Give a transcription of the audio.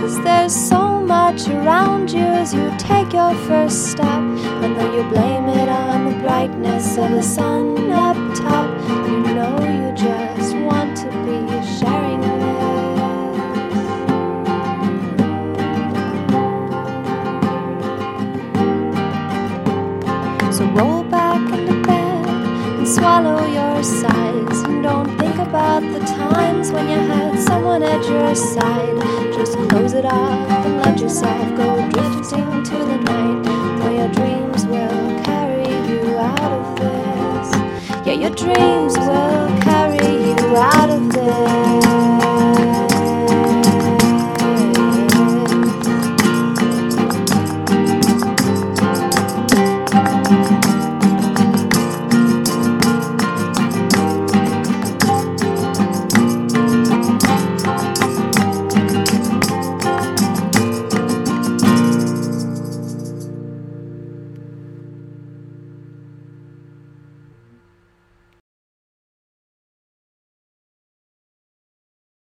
'cause there's so much around you as you take your first step. And though you blame it on the brightness of the sun up top, you know you just want to be sharing this. So roll back into bed and swallow your sighs, and don't think about the times when you had someone at your side. Just close it off and let yourself go drifting to the night, where your dreams will carry you out of this. Yeah, your dreams will carry